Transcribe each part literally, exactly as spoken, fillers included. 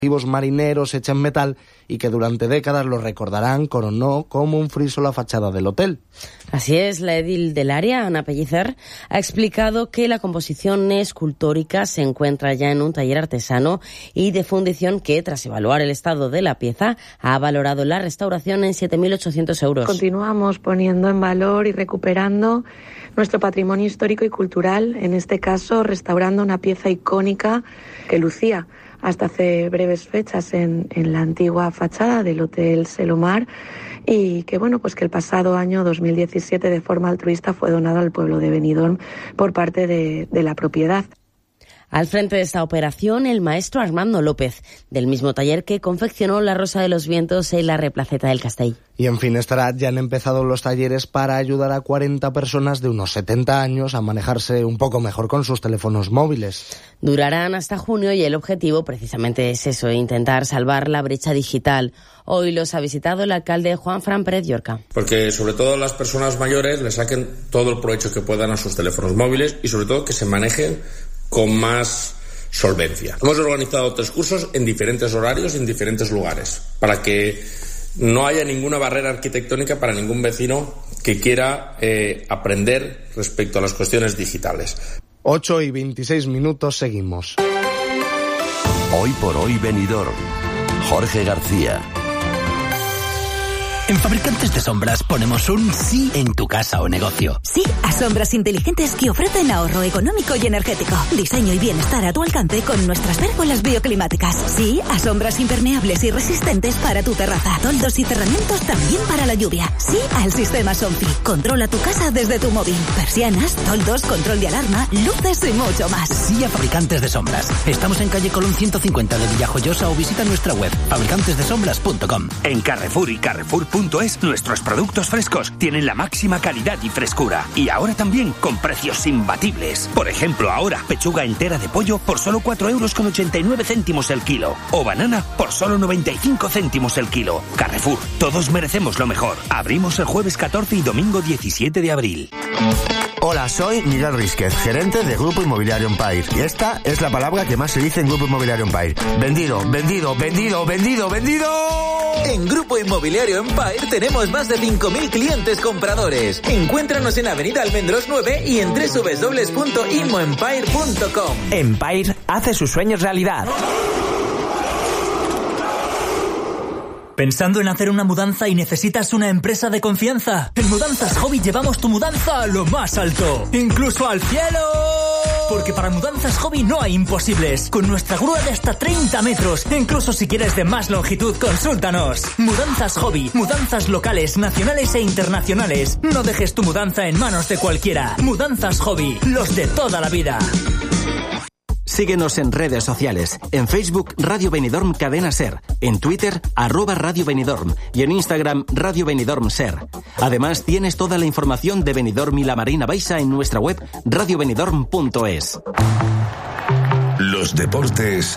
marineros hecha en metal y que durante décadas lo recordarán con o no como un friso la fachada del hotel. Así es, la edil del área, Ana Pellicer, ha explicado que la composición escultórica se encuentra ya en un taller artesano y de fundición que, tras evaluar el estado de la pieza, ha valorado la restauración en siete mil ochocientos euros. Continuamos poniendo en valor y recuperando nuestro patrimonio histórico y cultural, en este caso restaurando una pieza icónica que lucía hasta hace breves fechas en, en la antigua fachada del Hotel Selomar y que bueno pues que el pasado año dos mil diecisiete de forma altruista fue donado al pueblo de Benidorm por parte de, de la propiedad. Al frente de esta operación, el maestro Armando López, del mismo taller que confeccionó la Rosa de los Vientos en la Replaceta del Castell. Y en Finestrat ya han empezado los talleres para ayudar a cuarenta personas de unos setenta años a manejarse un poco mejor con sus teléfonos móviles. Durarán hasta junio y el objetivo precisamente es eso, intentar salvar la brecha digital. Hoy los ha visitado el alcalde Juan Fran Pérez Llorca. Porque sobre todo las personas mayores le saquen todo el provecho que puedan a sus teléfonos móviles y sobre todo que se manejen con más solvencia. Hemos organizado tres cursos en diferentes horarios y en diferentes lugares para que no haya ninguna barrera arquitectónica para ningún vecino que quiera eh, aprender respecto a las cuestiones digitales. ocho y veintiséis minutos, seguimos. Hoy por hoy Benidorm. Jorge García. En Fabricantes de Sombras ponemos un sí en tu casa o negocio. Sí a sombras inteligentes que ofrecen ahorro económico y energético. Diseño y bienestar a tu alcance con nuestras pérgolas bioclimáticas. Sí a sombras impermeables y resistentes para tu terraza. Toldos y cerramientos también para la lluvia. Sí al sistema Somfy. Controla tu casa desde tu móvil. Persianas, toldos, control de alarma, luces y mucho más. Sí a Fabricantes de Sombras. Estamos en calle Colón ciento cincuenta de Villajoyosa o visita nuestra web fabricantes de sombras punto com. En Carrefour y Carrefour punto es nuestros productos frescos tienen la máxima calidad y frescura. Y ahora también con precios imbatibles. Por ejemplo, ahora pechuga entera de pollo por solo cuatro euros con ochenta y nueve céntimos el kilo. O banana por solo noventa y cinco céntimos el kilo. Carrefour, todos merecemos lo mejor. Abrimos el jueves catorce y domingo diecisiete de abril. Hola, soy Miguel Rísquez, gerente de Grupo Inmobiliario Empire. Y esta es la palabra que más se dice en Grupo Inmobiliario Empire. Vendido, vendido, vendido, vendido, vendido. En Grupo Inmobiliario Empire tenemos más de cinco mil clientes compradores. Encuéntranos en Avenida Almendros nueve y en doble u doble u doble u punto inmoempire punto com. Empire hace sus sueños realidad. ¿Pensando en hacer una mudanza y necesitas una empresa de confianza? En Mudanzas Hobby llevamos tu mudanza a lo más alto, incluso al cielo. Porque para Mudanzas Hobby no hay imposibles. Con nuestra grúa de hasta treinta metros, incluso si quieres de más longitud, consúltanos. Mudanzas Hobby, mudanzas locales, nacionales e internacionales. No dejes tu mudanza en manos de cualquiera. Mudanzas Hobby, los de toda la vida. Síguenos en redes sociales. En Facebook, Radio Benidorm Cadena Ser. En Twitter, arroba Radio Benidorm. Y en Instagram, Radio Benidorm Ser. Además, tienes toda la información de Benidorm y la Marina Baixa en nuestra web radio benidorm punto es. Los deportes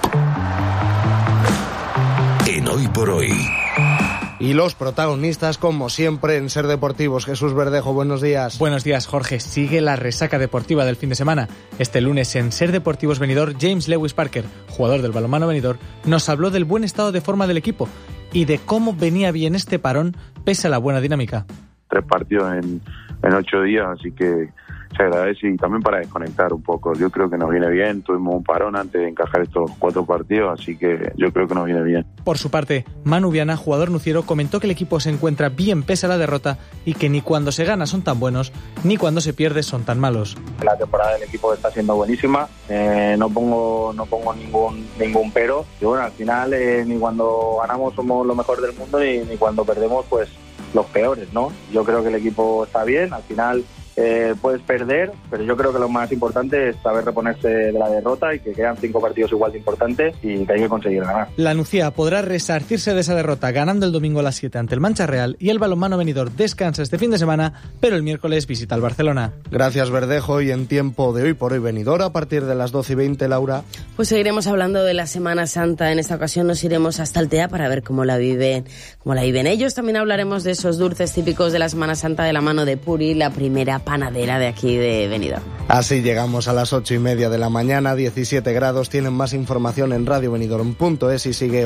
en Hoy por Hoy. Y los protagonistas, como siempre, en Ser Deportivos. Jesús Verdejo, buenos días. Buenos días, Jorge. Sigue la resaca deportiva del fin de semana. Este lunes en Ser Deportivos Benidorm, James Lewis Parker, jugador del balonmano Benidorm, nos habló del buen estado de forma del equipo y de cómo venía bien este parón pese a la buena dinámica. Tres partidos en, en ocho días, así que se agradece y también para desconectar un poco. Yo creo que nos viene bien, tuvimos un parón antes de encajar estos cuatro partidos, así que yo creo que nos viene bien. Por su parte, Manu Viana, jugador nuciero, comentó que el equipo se encuentra bien pese a la derrota y que ni cuando se gana son tan buenos, ni cuando se pierde son tan malos. La temporada del equipo está siendo buenísima, eh, no pongo no pongo ningún ningún pero, y bueno, al final eh, ni cuando ganamos somos lo mejor del mundo, ni, ni cuando perdemos pues los peores, ¿no? Yo creo que el equipo está bien, al final Eh, puedes perder, pero yo creo que lo más importante es saber reponerse de la derrota y que quedan cinco partidos igual de importantes y que hay que conseguir ganar. La Nucía podrá resarcirse de esa derrota ganando el domingo a las siete ante el Mancha Real y el balonmano Benidorm descansa este fin de semana, pero el miércoles visita al Barcelona. Gracias, Verdejo. Y en tiempo de Hoy por Hoy Benidorm, a partir de las doce y veinte, Laura. Pues seguiremos hablando de la Semana Santa. En esta ocasión nos iremos hasta Altea para ver cómo la viven, cómo la viven ellos. También hablaremos de esos dulces típicos de la Semana Santa de la mano de Puri, la primera panadera de aquí de Benidorm. Así llegamos a las ocho y media de la mañana, diecisiete grados. Tienen más información en radio benidorm punto es y sigue